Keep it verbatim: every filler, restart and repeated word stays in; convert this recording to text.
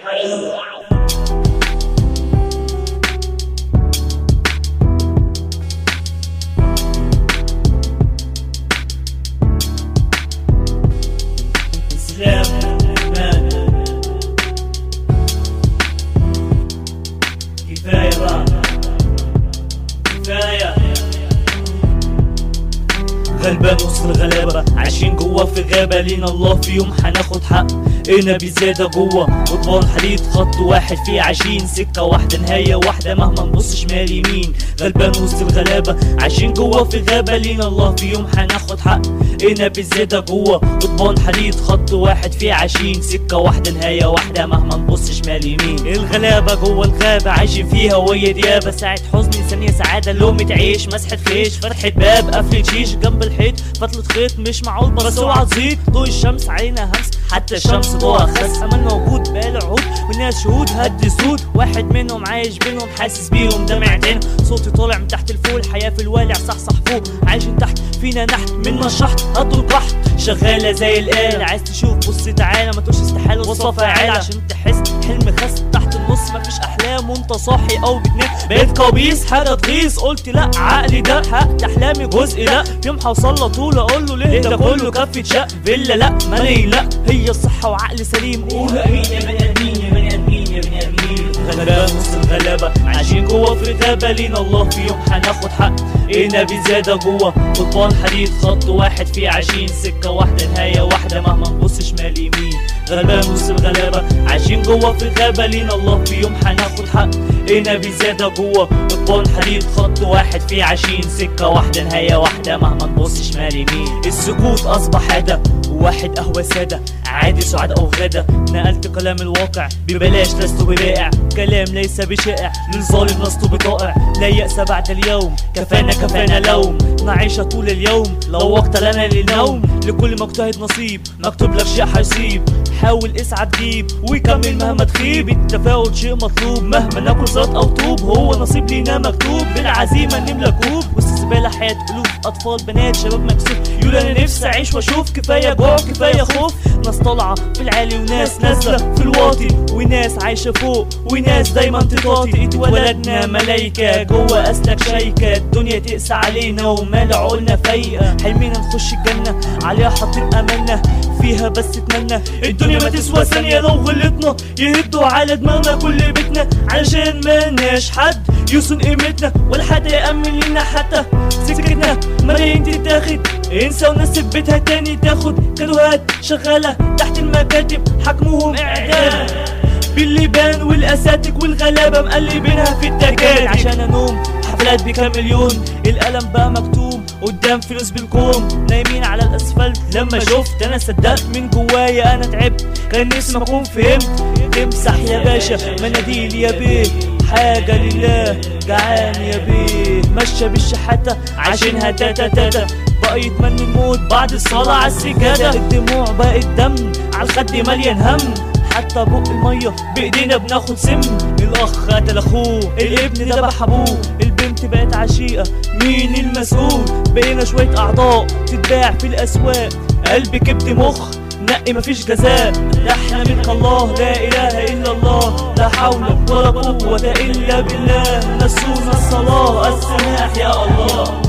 كفاية بقى، كفاية. غلبان وسط الغلابة عايشين جوا في غابة، لينا الله في يوم هناخد حق انا بزيادة جوا قضبان حديد، خط واحد فيه عايشين سكة واحدة نهاية واحدة مهما نبص شمال يمين. غلبان وسط الغلابة عايشين جوا في غابة، لينا الله في يوم هناخد حق انا بزيادة جوا قضبان حديد، خط واحد فيه عايشين سكة واحدة نهاية واحدة مهما نبص شمال يمين. الغلابة جوا الغابة عايشين فيها وهي ديابة، ساعة حزن ثانية سعادة، لقمة عيش مسحة خيش، فتحة باب قفلة شيش، جنب الحيط فتلة خيط مش معقول بس اوعى تزيد، ضوء الشمس علينا همس حتى الشمس ضوءها خس، امل موجود بقاله عهود والناس شهود هد سود، واحد منهم عايش بينهم حاسس بيهم دمعتين، صوتي طالع من تحت الفول، حياة في الوالع صحصح فوق، عايشين تحت فينا نحت منا الشحط هدوا القحط، شغالة زي الآلة، عايز تشوف بص تعالى ما تقولش استحالة وصفة فاعلة، عشان تحس حلم خس تحت النص مفيش احلام وانت صاحي او بتنام، بقيت كوابيس حاجة تغيظ، قلت لا عقلي ده حق احلامي جزء لا، في يوم هوصل طول اقول له ليه ده كله كفة شق، فيلا لا مالي لا هي الصحة وعقل سليم، قول امين يا بني ادمين يا بني ادمين يا بني ادمين. غلبان وسط الغلابة عايشين جوا في غابة، لينا الله في يوم هناخد حق انا بزيادة جوا قضبان حديد، خط واحد فيه عايشين سكة واحدة نهاية واحدة مهما نبص شمال يمين. غلبان وسط الغلابة عايشين جوا في غابة، لينا الله في يوم هناخد حق انا بزيادة جوا قضبان حديد، خط واحد فيه عايشين سكة واحدة نهاية واحدة مهما نبص شمال يمين. السكوت اصبح عادة وواحد قهوة سادة، عادي سعاد او غدا، نقلت كلام الواقع ببلاش لست ببائع، كلام ليس بشائع للظالم لست بطائع، لا يأس بعد اليوم كفانا كفانا لوم، نعيش طول اليوم لو وقت لنا للنوم، لكل مجتهد نصيب مكتوب لك شيء هيصيب، حاول اسعى تجيب ويكمل مهما تخيب، التفاؤل شيء مطلوب مهما ناكل زلط او طوب، هو نصيب لينا مكتوب بالعزيمة نملى كوب، وسط الزبالة حياة ألوف اطفال بنات شباب مكسوف، يقول انا نفسي اعيش واشوف، كفاية جوع كفاية خوف، ناس طالعة في العالي وناس نازلة في الواطي، وناس عايشة فوق وناس دايما تطاطي، اتولدنا ملايكة جوه اسلك شيكة، الدنيا تقسى علينا ومال عقولنا فايقة، حلمينا نخش الجنة عليها حاطين املنا فيها بس اتمنى، الدنيا ما تسوى ثانية لو غلطنا، يهدوا على دماغنا كل بيتنا علشان مالناش حد يوصل قيمتنا ولا حد يأمن لنا حتى سكتنا، ملايين تتاخد انسى وناس بيتها تاني تاخد، كادوهات شغالة تحت المكاتب حكمهم اعدام، باللبان والاساتك والغلابة مقلبينها في التكات، عشان انوم حفلات بكام مليون، القلم بقى مكتوم قدام فلوس بالكوم، نايمين على الاسفلت، لما شفت انا صدقت من جوايا انا تعبت، كان نفسي ما اكون فهمت، تمسح يا باشا مناديل يا بيه، حاجة لله جعان يا بيه، ماشية بالشحاتة عايشينها تاتا تاتا، بقى يتمنى الموت بعد الصلاة على السجادة، الدموع بقت دم على الخد مليان هم، حتى بق المية بايدينا بناخد سم، الاخ قتل اخوه، الابن ذبح ابوه، البنت بقت عشيقة مين المسؤول، بقينا شوية اعضاء تتباع في الاسواق، قلب كبد مخ نقي مفيش جزاء، احنا منك الله لا اله الا الله، لا حول ولا قوة الا بالله، نسونا الصلاة السماح يا الله.